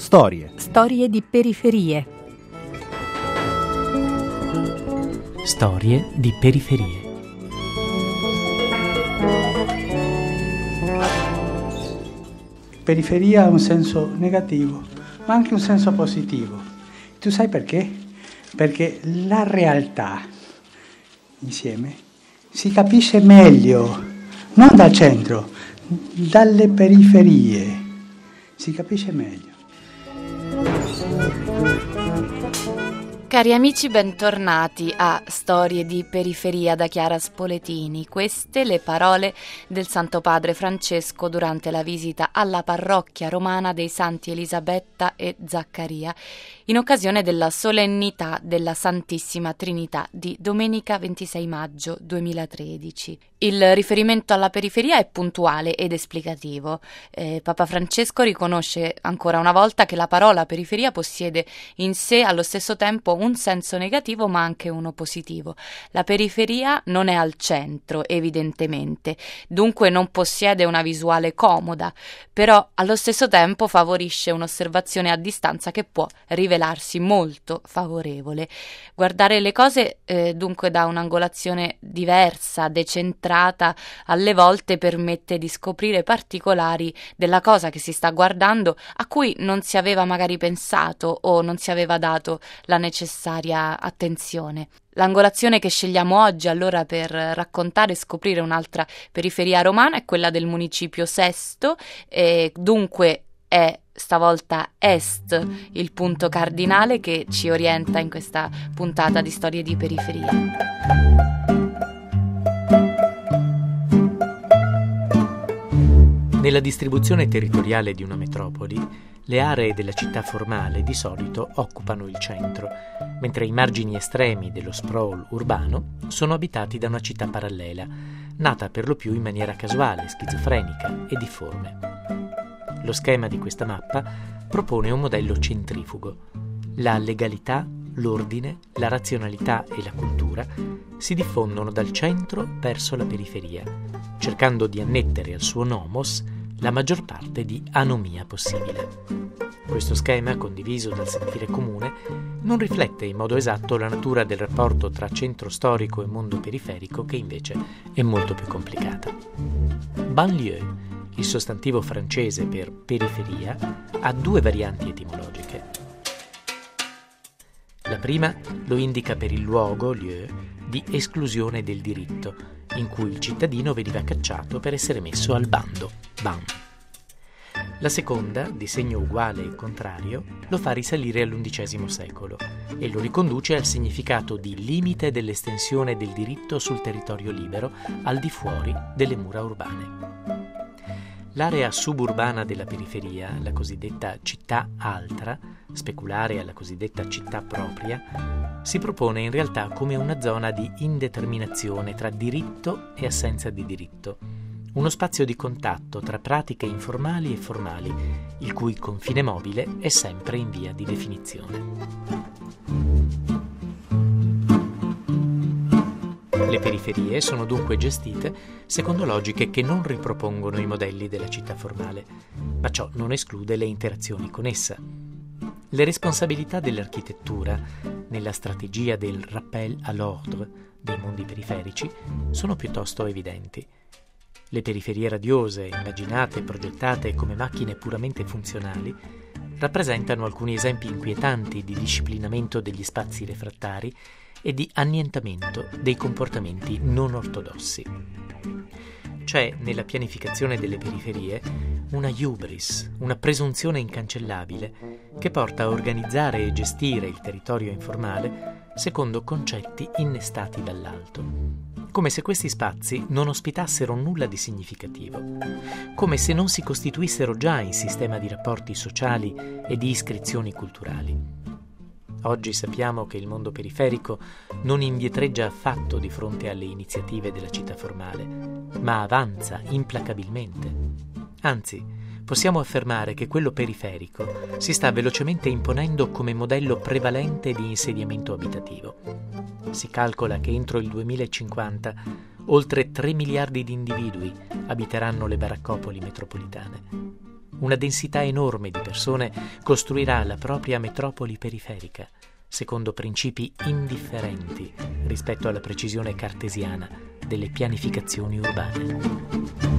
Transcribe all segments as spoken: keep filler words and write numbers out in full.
Storie. Storie di periferie. Storie di periferie. Periferia ha un senso negativo, ma anche un senso positivo. Tu sai perché? Perché la realtà insieme si capisce meglio, non dal centro, dalle periferie. Si capisce meglio. Cari amici, bentornati a Storie di periferia da Chiara Spoletini. Queste le parole del Santo Padre Francesco durante la visita alla parrocchia romana dei Santi Elisabetta e Zaccaria in occasione della solennità della Santissima Trinità di domenica ventisei maggio duemilatredici. Il riferimento alla periferia è puntuale ed esplicativo. Eh, Papa Francesco riconosce ancora una volta che la parola periferia possiede in sé allo stesso tempo un senso negativo ma anche uno positivo. La periferia non è al centro, evidentemente, dunque non possiede una visuale comoda, però allo stesso tempo favorisce un'osservazione a distanza che può rivelarsi molto favorevole. Guardare le cose eh, dunque da un'angolazione diversa, decentrata, alle volte permette di scoprire particolari della cosa che si sta guardando a cui non si aveva magari pensato o non si aveva dato la necessaria attenzione. L'angolazione che scegliamo oggi allora per raccontare e scoprire un'altra periferia romana è quella del municipio Sesto, e dunque è stavolta est il punto cardinale che ci orienta in questa puntata di Storie di periferia. Nella distribuzione territoriale di una metropoli, le aree della città formale di solito occupano il centro, mentre i margini estremi dello sprawl urbano sono abitati da una città parallela, nata per lo più in maniera casuale, schizofrenica e difforme. Lo schema di questa mappa propone un modello centrifugo. La legalità, l'ordine, la razionalità e la cultura si diffondono dal centro verso la periferia, cercando di annettere al suo nomos la maggior parte di anomia possibile. Questo schema, condiviso dal sentire comune, non riflette in modo esatto la natura del rapporto tra centro storico e mondo periferico, che invece è molto più complicata. Banlieue, il sostantivo francese per periferia, ha due varianti etimologiche. La prima lo indica per il luogo, lieu, di esclusione del diritto, in cui il cittadino veniva cacciato per essere messo al bando, ban. La seconda, di segno uguale e contrario, lo fa risalire all'undicesimo secolo e lo riconduce al significato di limite dell'estensione del diritto sul territorio libero al di fuori delle mura urbane. L'area suburbana della periferia, la cosiddetta città altra, speculare alla cosiddetta città propria, si propone in realtà come una zona di indeterminazione tra diritto e assenza di diritto, uno spazio di contatto tra pratiche informali e formali, il cui confine mobile è sempre in via di definizione. Le periferie sono dunque gestite secondo logiche che non ripropongono i modelli della città formale, ma ciò non esclude le interazioni con essa. Le responsabilità dell'architettura nella strategia del rappel à l'ordre dei mondi periferici sono piuttosto evidenti. Le periferie radiose, immaginate e progettate come macchine puramente funzionali, rappresentano alcuni esempi inquietanti di disciplinamento degli spazi refrattari e di annientamento dei comportamenti non ortodossi. C'è nella pianificazione delle periferie una hubris, una presunzione incancellabile che porta a organizzare e gestire il territorio informale secondo concetti innestati dall'alto, come se questi spazi non ospitassero nulla di significativo, come se non si costituissero già in sistema di rapporti sociali e di iscrizioni culturali. Oggi sappiamo che il mondo periferico non indietreggia affatto di fronte alle iniziative della città formale, ma avanza implacabilmente. Anzi, possiamo affermare che quello periferico si sta velocemente imponendo come modello prevalente di insediamento abitativo. Si calcola che entro il duemilacinquanta oltre tre miliardi di individui abiteranno le baraccopoli metropolitane. una densità enorme di persone costruirà la propria metropoli periferica, secondo principi indifferenti rispetto alla precisione cartesiana delle pianificazioni urbane.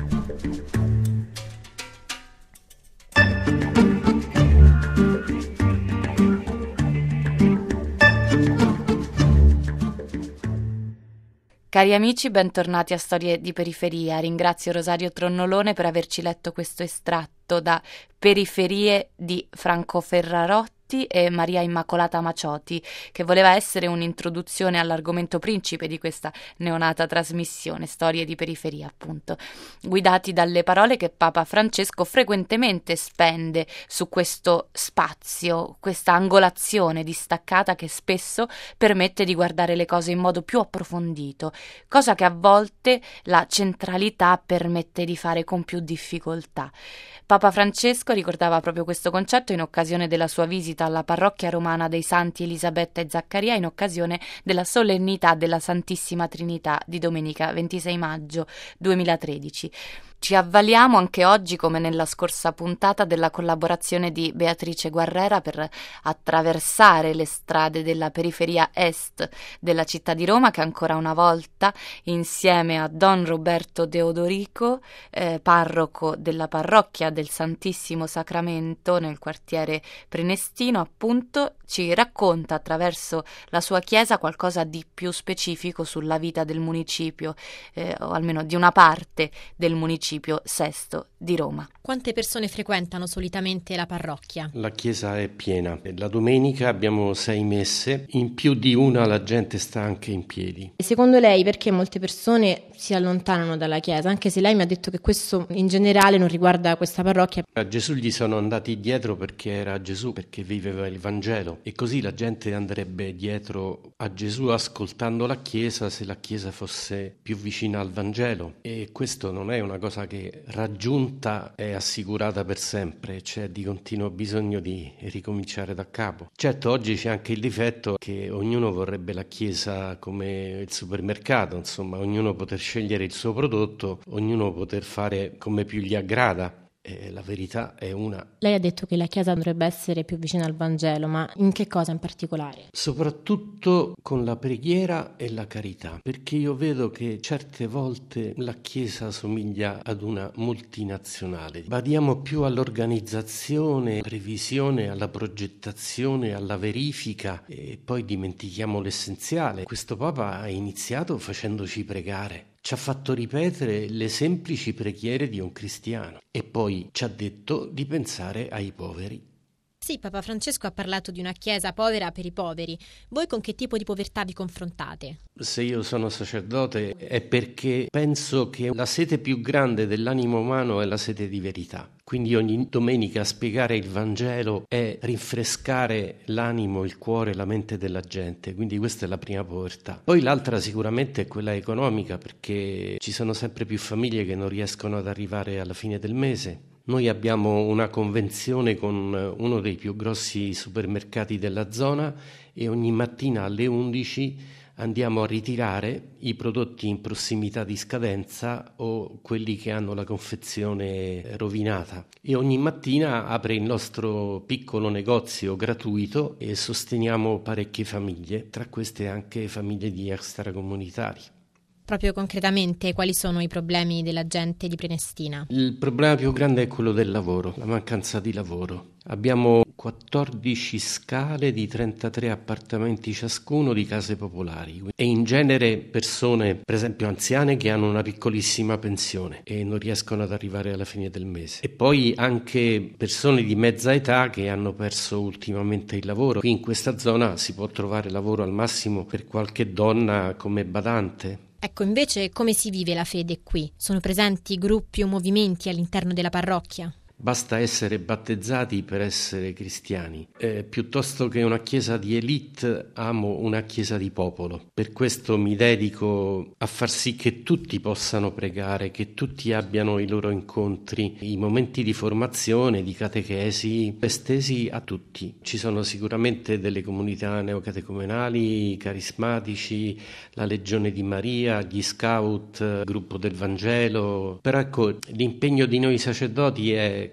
Cari amici, bentornati a Storie di Periferia. Ringrazio Rosario Tronnolone per averci letto questo estratto da Periferie di Franco Ferrarotti e Maria Immacolata Macioti, che voleva essere un'introduzione all'argomento principe di questa neonata trasmissione, Storie di Periferia, appunto, guidati dalle parole che Papa Francesco frequentemente spende su questo spazio, questa angolazione distaccata che spesso permette di guardare le cose in modo più approfondito, cosa che a volte la centralità permette di fare con più difficoltà. Papa Francesco ricordava proprio questo concetto in occasione della sua visita alla parrocchia romana dei Santi Elisabetta e Zaccaria in occasione della solennità della Santissima Trinità di domenica ventisei maggio duemilatredici. Ci avvaliamo anche oggi, come nella scorsa puntata, della collaborazione di Beatrice Guerrera per attraversare le strade della periferia est della città di Roma, che ancora una volta, insieme a Don Roberto Deodorico, eh, parroco della parrocchia del Santissimo Sacramento nel quartiere Prenestino, appunto, ci racconta attraverso la sua chiesa qualcosa di più specifico sulla vita del municipio, eh, o almeno di una parte del municipio Sesto di Roma. Quante persone frequentano solitamente la parrocchia? La chiesa è piena. La domenica abbiamo sei messe, in più di una la gente sta anche in piedi. Secondo lei perché molte persone si allontanano dalla chiesa? Anche se lei mi ha detto che questo in generale non riguarda questa parrocchia. A Gesù gli sono andati dietro perché era Gesù, perché viveva il Vangelo, e così la gente andrebbe dietro a Gesù ascoltando la chiesa se la chiesa fosse più vicina al Vangelo, e questo non è una cosa che raggiunta è assicurata per sempre, c'è di continuo bisogno di ricominciare da capo. Certo, oggi c'è anche il difetto che ognuno vorrebbe la chiesa come il supermercato, insomma, ognuno poter scegliere il suo prodotto, ognuno poter fare come più gli aggrada. Eh, la verità è una. Lei ha detto che la Chiesa dovrebbe essere più vicina al Vangelo, ma in che cosa in particolare? Soprattutto con la preghiera e la carità, perché io vedo che certe volte la Chiesa somiglia ad una multinazionale. Badiamo più all'organizzazione, previsione, alla progettazione, alla verifica, e poi dimentichiamo l'essenziale. Questo Papa ha iniziato facendoci pregare. Ci ha fatto ripetere le semplici preghiere di un cristiano e poi ci ha detto di pensare ai poveri. Sì, Papa Francesco ha parlato di una chiesa povera per i poveri. Voi con che tipo di povertà vi confrontate? Se io sono sacerdote è perché penso che la sete più grande dell'animo umano è la sete di verità. Quindi ogni domenica spiegare il Vangelo è rinfrescare l'animo, il cuore, la mente della gente. Quindi questa è la prima povertà. Poi l'altra sicuramente è quella economica, perché ci sono sempre più famiglie che non riescono ad arrivare alla fine del mese. Noi abbiamo una convenzione con uno dei più grossi supermercati della zona e ogni mattina alle undici andiamo a ritirare i prodotti in prossimità di scadenza o quelli che hanno la confezione rovinata, e ogni mattina apre il nostro piccolo negozio gratuito e sosteniamo parecchie famiglie, tra queste anche famiglie di extracomunitari. Proprio concretamente, quali sono i problemi della gente di Prenestina? Il problema più grande è quello del lavoro, la mancanza di lavoro. Abbiamo quattordici scale di trentatré appartamenti ciascuno di case popolari e in genere persone, per esempio anziane, che hanno una piccolissima pensione e non riescono ad arrivare alla fine del mese. E poi anche persone di mezza età che hanno perso ultimamente il lavoro. Qui in questa zona si può trovare lavoro al massimo per qualche donna come badante. Ecco, invece, come si vive la fede qui? Sono presenti gruppi o movimenti all'interno della parrocchia? Basta essere battezzati per essere cristiani. Eh, piuttosto che una chiesa di elite, amo una chiesa di popolo. Per questo mi dedico a far sì che tutti possano pregare, che tutti abbiano i loro incontri, i momenti di formazione, di catechesi, estesi a tutti. Ci sono sicuramente delle comunità neocatecumenali, carismatici, la Legione di Maria, gli Scout, Gruppo del Vangelo. Però ecco, l'impegno di noi sacerdoti è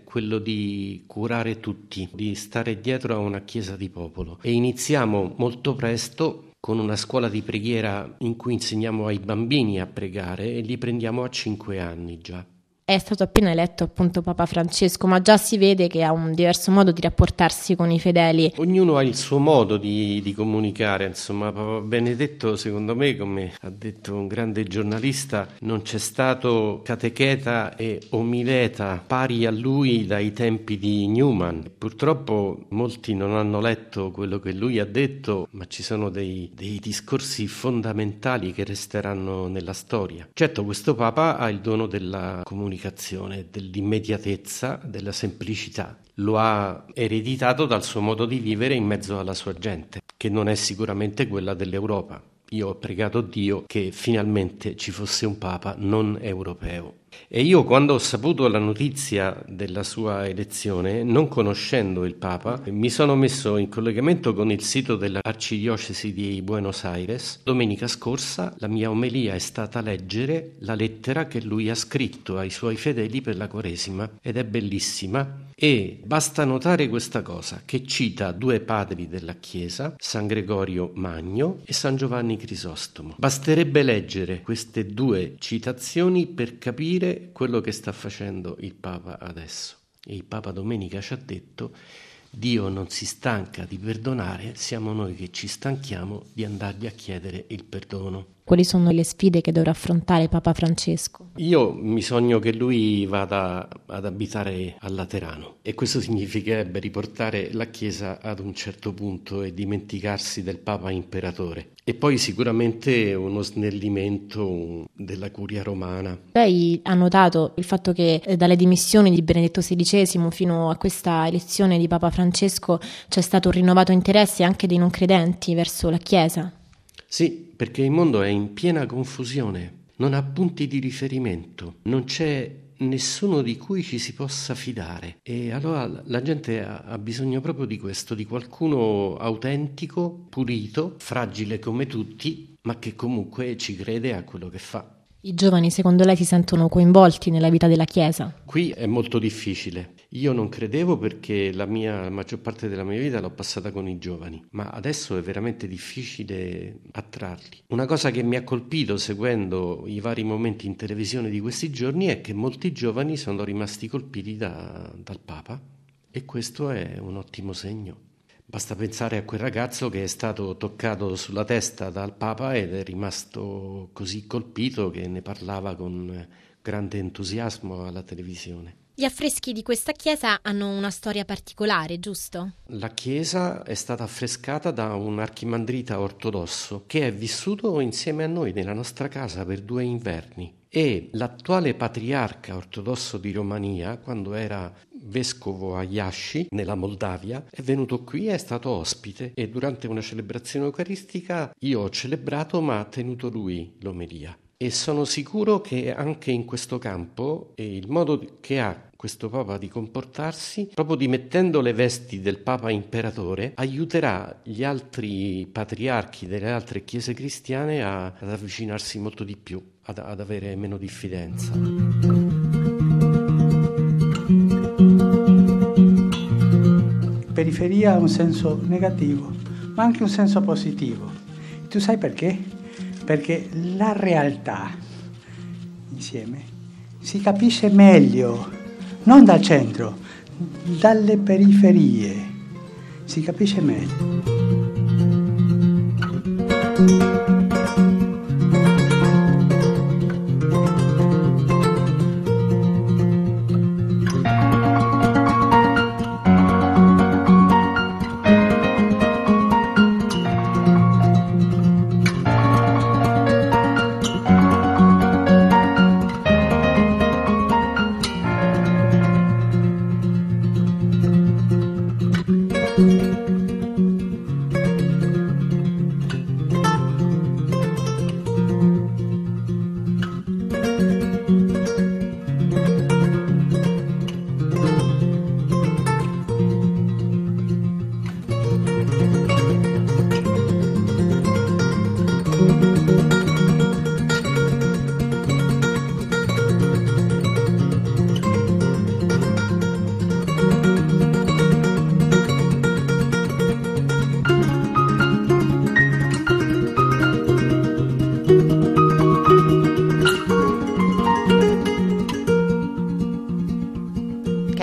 è quello di curare tutti, di stare dietro a una chiesa di popolo. E iniziamo molto presto con una scuola di preghiera in cui insegniamo ai bambini a pregare e li prendiamo a cinque anni già. È stato appena eletto appunto Papa Francesco, ma già si vede che ha un diverso modo di rapportarsi con i fedeli. Ognuno ha il suo modo di, di comunicare, insomma. Papa Benedetto, secondo me, come ha detto un grande giornalista, non c'è stato catecheta e omileta pari a lui dai tempi di Newman. Purtroppo molti non hanno letto quello che lui ha detto, ma ci sono dei, dei discorsi fondamentali che resteranno nella storia. Certo, questo Papa ha il dono della comunicazione, dell'immediatezza, della semplicità. Lo ha ereditato dal suo modo di vivere in mezzo alla sua gente, che non è sicuramente quella dell'Europa. Io ho pregato Dio che finalmente ci fosse un Papa non europeo. E io, quando ho saputo la notizia della sua elezione, non conoscendo il Papa, mi sono messo in collegamento con il sito dell'Arcidiocesi di Buenos Aires. Domenica scorsa la mia omelia è stata leggere la lettera che lui ha scritto ai suoi fedeli per la Quaresima, ed è bellissima. E basta notare questa cosa, che cita due padri della Chiesa, San Gregorio Magno e San Giovanni Crisostomo. Basterebbe leggere queste due citazioni per capire quello che sta facendo il Papa adesso. E il Papa domenica ci ha detto: Dio non si stanca di perdonare, siamo noi che ci stanchiamo di andargli a chiedere il perdono. Quali sono le sfide che dovrà affrontare Papa Francesco? Io mi sogno che lui vada ad abitare a Laterano, e questo significherebbe riportare la Chiesa ad un certo punto e dimenticarsi del Papa imperatore. E poi sicuramente uno snellimento della curia romana. Lei ha notato il fatto che eh, dalle dimissioni di Benedetto sedicesimo fino a questa elezione di Papa Francesco c'è stato un rinnovato interesse anche dei non credenti verso la Chiesa? Sì, perché il mondo è in piena confusione, non ha punti di riferimento, non c'è nessuno di cui ci si possa fidare, e allora la gente ha, ha bisogno proprio di questo, di qualcuno autentico, pulito, fragile come tutti, ma che comunque ci crede a quello che fa. I giovani, secondo lei, si sentono coinvolti nella vita della Chiesa? Qui è molto difficile. Io non credevo, perché la mia la maggior parte della mia vita l'ho passata con i giovani, ma adesso è veramente difficile attrarli. Una cosa che mi ha colpito seguendo i vari momenti in televisione di questi giorni è che molti giovani sono rimasti colpiti da, dal Papa, e questo è un ottimo segno. Basta pensare a quel ragazzo che è stato toccato sulla testa dal Papa ed è rimasto così colpito che ne parlava con grande entusiasmo alla televisione. Gli affreschi di questa chiesa hanno una storia particolare, giusto? La chiesa è stata affrescata da un archimandrita ortodosso che è vissuto insieme a noi nella nostra casa per due inverni, e l'attuale patriarca ortodosso di Romania, quando era vescovo a Iași, nella Moldavia, è venuto qui e è stato ospite, e durante una celebrazione eucaristica io ho celebrato, ma ha tenuto lui l'omelia. E sono sicuro che anche in questo campo, e il modo che ha questo Papa di comportarsi, proprio dimettendo le vesti del Papa imperatore, aiuterà gli altri patriarchi delle altre chiese cristiane a, ad avvicinarsi molto di più, ad, ad avere meno diffidenza. Periferia ha un senso negativo, ma anche un senso positivo. Tu sai perché? Perché la realtà insieme si capisce meglio, non dal centro, dalle periferie, si capisce meglio.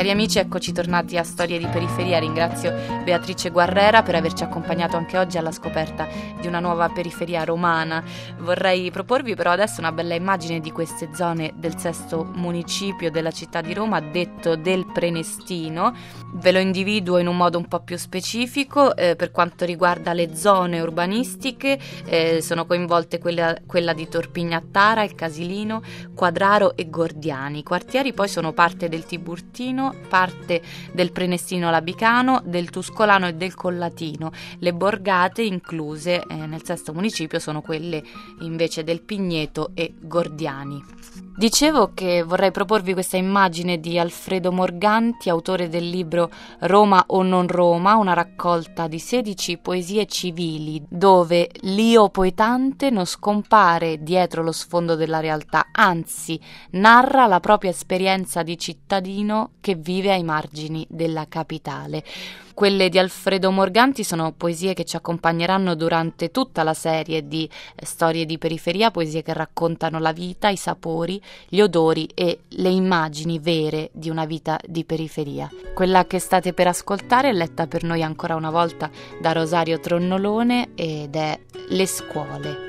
Cari amici, eccoci tornati a Storie di Periferia. Ringrazio Beatrice Guarrera per averci accompagnato anche oggi alla scoperta di una nuova periferia romana. Vorrei proporvi però adesso una bella immagine di queste zone del sesto municipio della città di Roma, detto del Prenestino. Ve lo individuo in un modo un po' più specifico. Eh, per quanto riguarda le zone urbanistiche, eh, sono coinvolte quella, quella di Torpignattara, il Casilino, Quadraro e Gordiani. I quartieri poi sono parte del Tiburtino, parte del Prenestino Labicano, del Tuscolano e del Collatino. Le borgate incluse eh, nel sesto municipio sono quelle invece del Pigneto e Gordiani. Dicevo che vorrei proporvi questa immagine di Alfredo Morganti, autore del libro Roma o non Roma, una raccolta di sedici poesie civili, dove l'io poetante non scompare dietro lo sfondo della realtà, anzi narra la propria esperienza di cittadino che vive ai margini della capitale. Quelle di Alfredo Morganti sono poesie che ci accompagneranno durante tutta la serie di Storie di Periferia, poesie che raccontano la vita, i sapori, gli odori e le immagini vere di una vita di periferia. Quella che state per ascoltare è letta per noi ancora una volta da Rosario Tronnolone ed è Le scuole.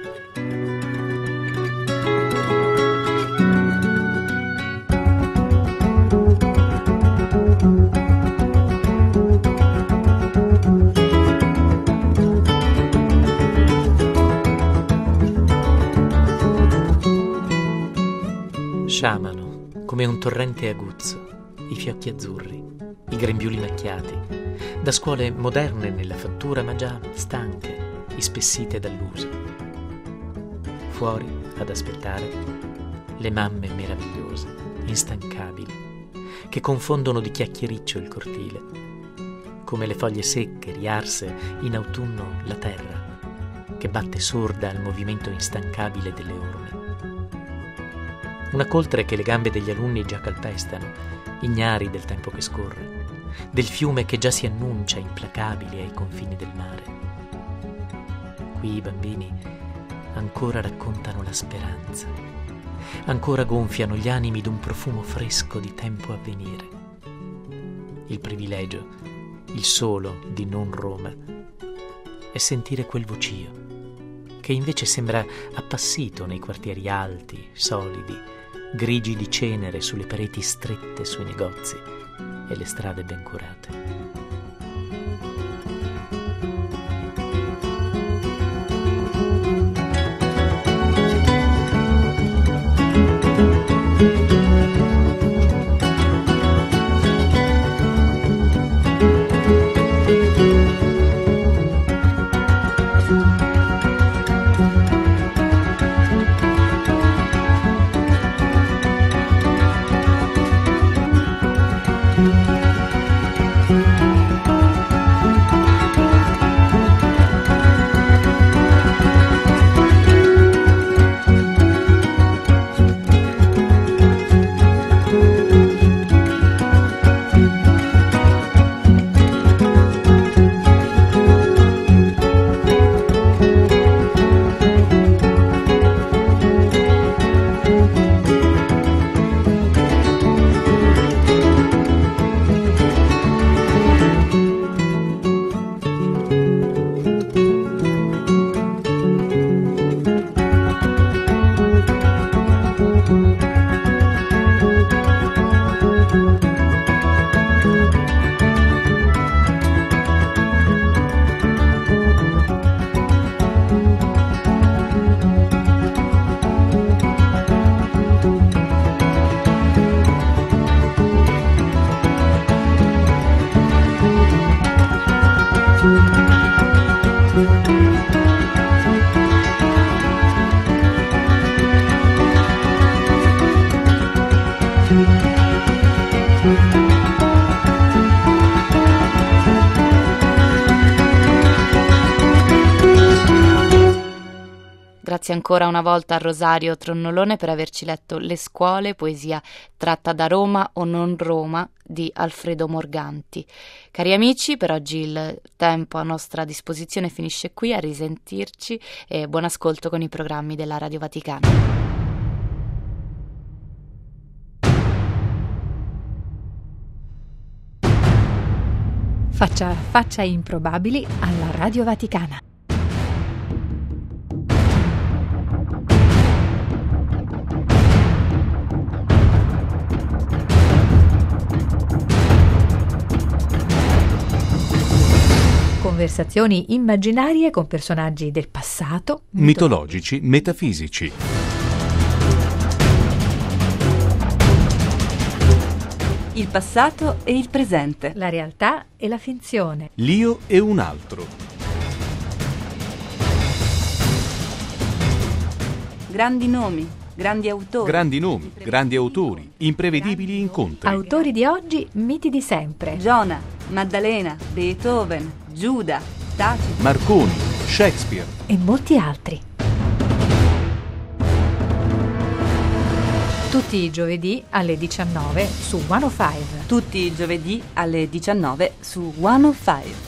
Sciamano come un torrente aguzzo i fiocchi azzurri, i grembiuli macchiati, da scuole moderne nella fattura ma già stanche, ispessite dall'uso. Fuori ad aspettare le mamme meravigliose, instancabili, che confondono di chiacchiericcio il cortile, come le foglie secche riarse in autunno la terra, che batte sorda al movimento instancabile delle orme. Una coltre che le gambe degli alunni già calpestano, ignari del tempo che scorre, del fiume che già si annuncia implacabile ai confini del mare. Qui i bambini ancora raccontano la speranza, ancora gonfiano gli animi d'un profumo fresco di tempo a venire. Il privilegio, il solo di non Roma, è sentire quel vocio, che invece sembra appassito nei quartieri alti, solidi, grigi di cenere sulle pareti strette sui negozi e le strade ben curate. Grazie ancora una volta a Rosario Tronnolone per averci letto Le scuole, poesia tratta da Roma o non Roma di Alfredo Morganti. Cari amici, per oggi il tempo a nostra disposizione finisce qui, a risentirci e buon ascolto con i programmi della Radio Vaticana. Faccia faccia improbabili alla Radio Vaticana. Conversazioni immaginarie con personaggi del passato, mitologici, metafisici. Il passato e il presente. la realtà e la finzione. L'io e un altro. Grandi nomi, grandi autori. Grandi nomi, grandi autori, imprevedibili incontri. Autori di oggi, miti di sempre. Giona, Maddalena, Beethoven, Giuda, Tacito. Marconi, Shakespeare. E molti altri. Tutti i giovedì alle diciannove su centocinque. Tutti i giovedì alle diciannove su centocinque.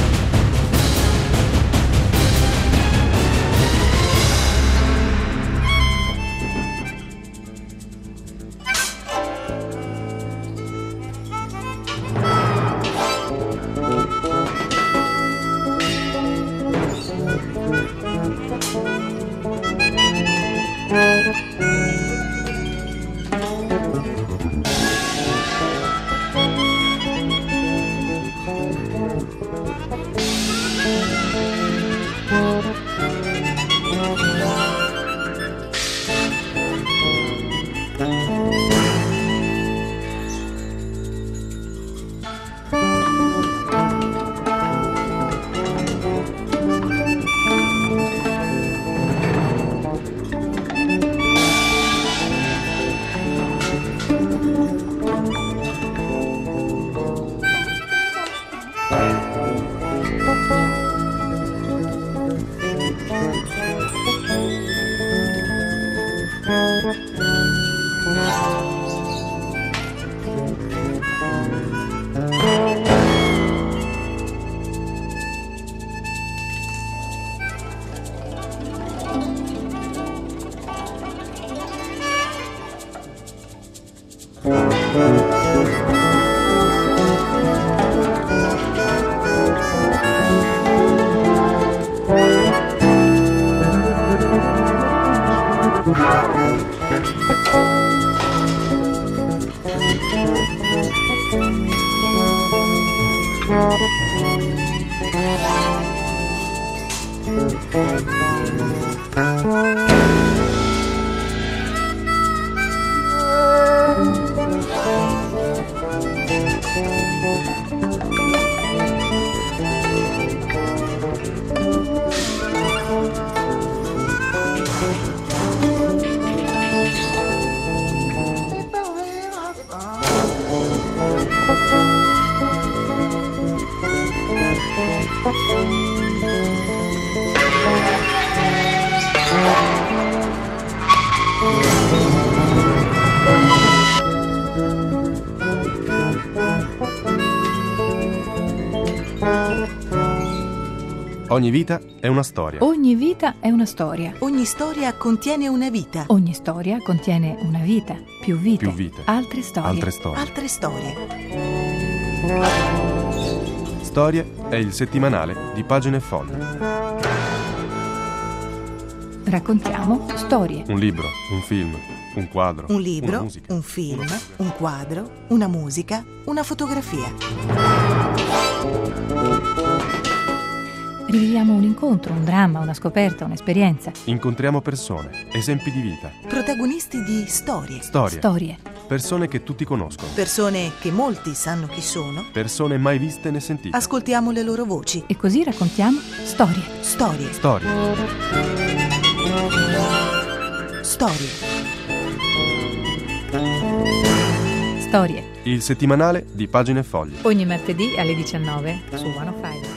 Ogni vita è una storia. Ogni vita è una storia. Ogni storia contiene una vita. Ogni storia contiene una vita, più vite, Più vite. altre storie. Altre storie. Altre storie. Storie è il settimanale di Pagine e Foglie. Raccontiamo storie. Un libro, un film, un quadro, Un una libro, musica. un film, un quadro, una musica, una fotografia. Riviviamo un incontro, un dramma, una scoperta, un'esperienza. Incontriamo persone, esempi di vita, Protagonisti di storie. storie, Storie. persone che tutti conoscono, Persone che molti sanno chi sono. persone mai viste né sentite. Ascoltiamo le loro voci. E così raccontiamo storie. Storie. Storie. Storie. Storie. Il settimanale di Pagine e Foglie. Ogni martedì alle diciannove su centocinque.